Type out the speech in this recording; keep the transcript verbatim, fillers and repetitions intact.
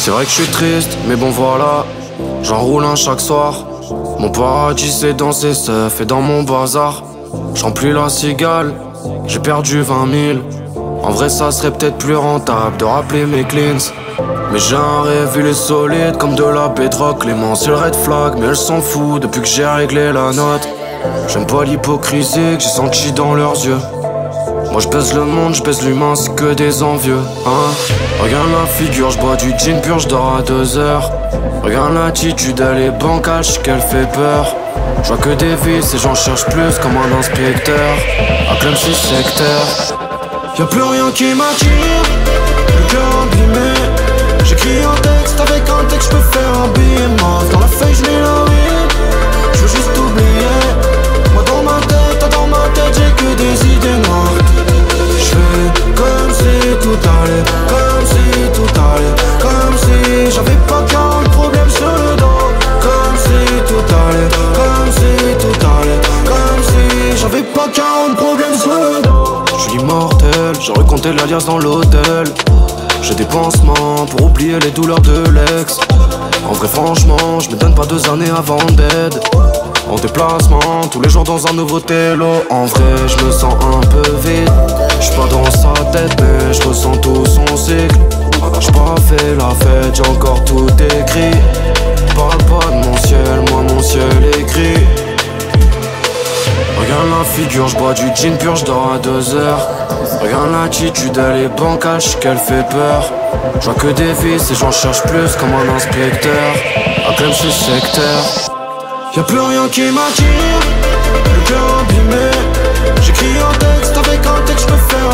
C'est vrai que je suis triste, mais bon voilà, j'enroule un chaque soir. Mon paradis c'est dans ces seufs et dans mon bazar. J'remplis la cigale, j'ai perdu vingt mille. En vrai ça serait peut-être plus rentable de rappeler mes cleans. Mais j'ai un rêve, il est solide comme de la pétroc. Les mains c'est le red flag, mais elles s'en foutent depuis que j'ai réglé la note. J'aime pas l'hypocrisie que j'ai senti dans leurs yeux. Moi je baisse le monde, je baisse l'humain, c'est que des envieux, hein. Regarde la figure, je bois du gin pur, je dors à deux heures. Regarde l'attitude, elle est bancale, je sais qu'elle fait peur. Je vois que des vices et j'en cherche plus comme un inspecteur. À Clem six secteur. Y'a plus rien qui m'attire, le cœur abîmé. J'écris un texte, avec un texte je peux faire un billet mince. Dans la feuille je mets la weed, je veux juste oublier. Moi dans ma tête, dans ma tête j'ai que des idées noires. J'fais comme si tout allait, comme si tout allait, comme si j'avais pas quarante problèmes sur le dos. Comme si tout allait, comme si tout allait, comme si j'avais pas quarante problèmes sur le dos. J'suis immortel, j'ai recompté l'alias dans l'hôtel. J'ai des pansements pour oublier les douleurs de l'ex. En vrai franchement, je me donne pas deux années avant d'aide. En déplacement, tous les jours dans un nouveau télo. En vrai, je me sens un peu vide. J'suis pas dans sa tête, mais je ressens tout son cycle. J'ai pas fait la fête, j'ai encore tout écrit. Parle pas de mon ciel, moi mon ciel écrit. Regarde la figure, je bois du gin pur, je dors à deux heures. Regarde l'attitude, elle est bancale, je sais qu'elle fait peur. Je vois que des vices et j'en cherche plus comme un inspecteur. À Clem six secteur. Y'a plus rien qui m'attire, le cœur abîmé. J'écris un texte, avec un texte je peux faire